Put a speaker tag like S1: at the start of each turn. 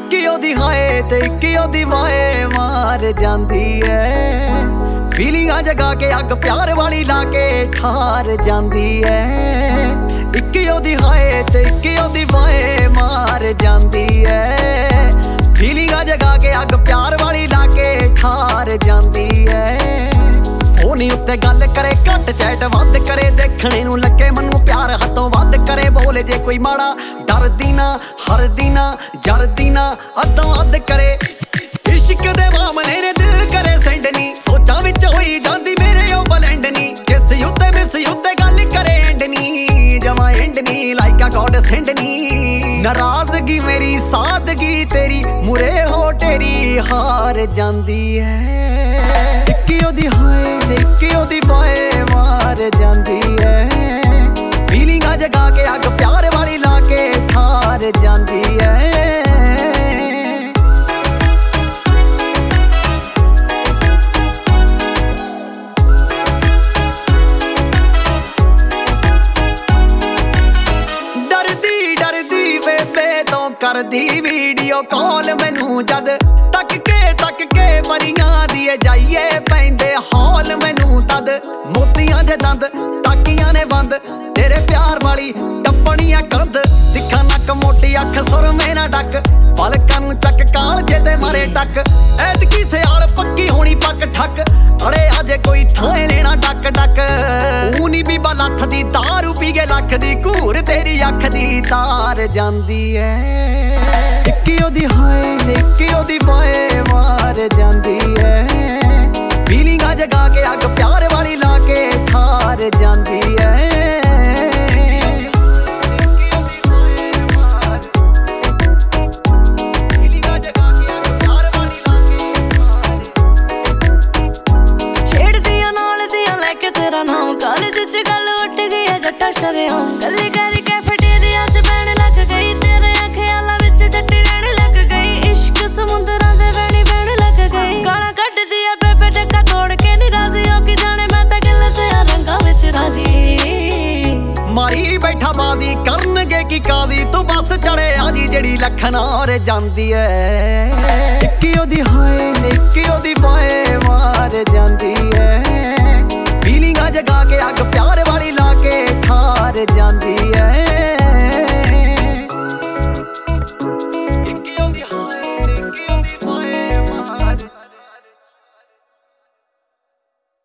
S1: ਇੱਕ ਉਹਦੀ ਹਾਏ ਤੇ ਇੱਕ ਉਹਦੀ ਵਾਏ ਮਾਰ ਜਾਂਦੀ ਐ। ਫੀਲਿੰਗਾਂ ਜਗਾ ਕੇ ਅੱਗ ਪਿਆਰ ਵਾਲੀ ਲਾ ਕੇ ਠਾਰ ਜਾਂਦੀ ਐ। ਇੱਕ ਉਹਦੀ ਹਾਏ ਤੇ ਇੱਕ ਉਹਦੀ ਵਾਏ ਮਾਰ ਜਾਂਦੀ ਐ। ਫੀਲਿੰਗਾਂ ਜਗਾ ਕੇ ਅੱਗ ਪਿਆਰ ਵਾਲੀ ਲਾ ਕੇ ਠਾਰ ਜਾਂਦੀ ਐ। ਫੋਨੀ ਉੱਤੇ ਗੱਲ ਕਰੇ ਘੱਟ ਚੈਟ ਵੱਧ ਕਰੇ, ਦੇਖਣੇ ਨੂੰ ਲੱਗੇ ਮੈਨੂੰ ਪਿਆਰ ਹੱਥੋਂ ਵੱਧ ਕਰੇ। ਬੋਲੇ ਜੇ ਕੋਈ ਮਾੜਾ ਡਰਦੀ ਨਾ ਹਰਦੀ ਨਾ ਜਰਦੀ ਨਾ ਅੱਧੋਂ ਅੱਧ ਕਰੇ। ਇਸ਼ਕ ਦੇ ਮਾਮਲੇ ਨੇ ਦਿਲ ਕਰੇ ਸੈਂਡ ਨੀ, ਸੋਚਾਂ ਵਿੱਚ ਹੋਈ ਜਾਂਦੀ ਮੇਰੇ ਉਹ ਬਲੈਂਡ ਨੀ। ਕਿਸ ਉੱਤੇ ਮਿਸ ਉੱਤੇ ਗੱਲ ਕਰੇ ਐਂਡ ਨੀ, ਜਮਾ ਐਂਡ ਨੀ ਲਾਈਕ ਆ ਗੋਡ ਸੈਂਡ ਨੀ। ਨਾਰਾਜ਼ਗੀ ਮੇਰੀ ਸਾਦਗੀ ਤੇਰੀ ਮੁਰੇ ਹੋ ਢੇਰੀ ਹਾਰ ਜਾਂਦੀ ਐ। ਇੱਕ ਉਹਦੀ ਹਾਏ ਤੇ ਇੱਕ ਉਹਦੀ ਬਾਏ ਮਾਰ ਜਾਂਦੀ ਐ। ਫੀਲਿੰਗਾਂ ਜਗਾ ਕੇ ਅੱਗ ਪਿਆਰ ਵਾਲੀ ਲਾ ਕੇ ਠਾਰ ਜਾਂਦੀ ਐ। ਕਰਦੀ ਵੀਡੀਓ ਕਾਲ ਮੈਨੂੰ ਜਦ ਤੱਕ ਕੇ ਮਰੀਆਂ ਦੀ ਜਾਈਏ ਪੈਂਦੇ ਹੌਲ ਮੈਨੂੰ ਤਦ। ਮੋਤੀਆਂ ਦੇ ਦੰਦ ਤਾਕੀਆਂ ਨੇ ਬੰਦ ਤੇਰੇ ਪਿਆਰ ਵਾਲੀ ਟੱਪਣੀਆਂ ਕੰਧ। ਦਿਖਾ ਨੱਕ ਮੋਟੀ ਅੱਖ ਸੁਰਮੇ ਨਾ ਡੱਕ, ਪਲਕਾਂ ਨੂੰ ਚੱਕ ਕਾਲਜੇ ਤੇ ਮਾਰੇ ਟੱਕ। ਐਤਕੀ ਸਿਆਲ ਪੱਕੀ ਹੋਣੀ ਪੱਕ ਠੱਕ, ਅੜੇ ਅਜੇ ਕੋਈ ਥਾਂ ਲੈਣਾ ਡੱਕ ਡੱਕ। ਊ ਨੀ ਬੀਬਾ ਲੱਥ ਦੀ ਦਾਰੂ ਪੀ ਕੇ ਲੱਖ ਦੀ ਘੂਰ ਤੇਰੀ ਅੱਖ ਦੀ ਤਾਰ ਜਾਂਦੀ ਐ। ਇੱਕ ਉਹਦੀ ਹਾਏ ਤੇ ਇੱਕ ਉਹਦੀ ਬਾਏ ਮਾਰ ਜਾਂਦੀ ਐ। ਫੀਲਿੰਗਾਂ ਜਗਾ ਕੇ ਅੱਗ ਪਿਆਰ ਵਾਲੀ ਲਾ ਕੇ ਠਾਰ ਜਾਂਦੀ ਐ।
S2: ਕਾਲਜ ਚ ਗੱਲ ਉੱਠ ਗਈ ਆ ਜੱਟਾ ਸ਼ਰੇਆਮ, ਗੱਲੀ ਕਰੀ ਕੈਫੇਟੇਰੀਆ ਚ ਬਹਿਣ ਲੱਗ ਗਈ। ਤੇਰੇ ਖਿਆਲਾਂ ਵਿੱਚ ਜੱਟੀ ਰਹਿਣ ਲੱਗ ਗਈ, ਇਸ਼ਕ ਸਮੁੰਦਰਾਂ ਦੇ ਵੈਣੀ ਬਹਿਣ ਲੱਗ ਗਈ। ਗਾਲਾਂ ਕੱਢਦੀ ਆ ਬੇਬੇ ਡੱਕਾ ਤੋੜ ਕੇ ਨੀ ਰਾਜ਼ੀ, ਉਹ ਕੀ ਜਾਣੇ ਮੈਂ ਤਾਂ ਗਿੱਲ ਤੇ ਆ ਰੰਗਾਂ ਵਿੱਚ ਰਾਜ਼ੀ।
S1: ਮਾਰੀ ਬੈਠਾ ਬਾਜ਼ੀ ਕਰਨਗੇ ਕੀ ਕਾਜ਼ੀ, ਤੂੰ ਬੱਸ ਚੜੇ ਆ ਜੀ ਜਿਹੜੀ ਲੱਖਾਂ ਔਰ ਜਾਂਦੀ ਐ। ਇੱਕ ਉਹਦੀ ਹਾਏ ਇੱਕ ਉਹਦੀ ਬਾਏ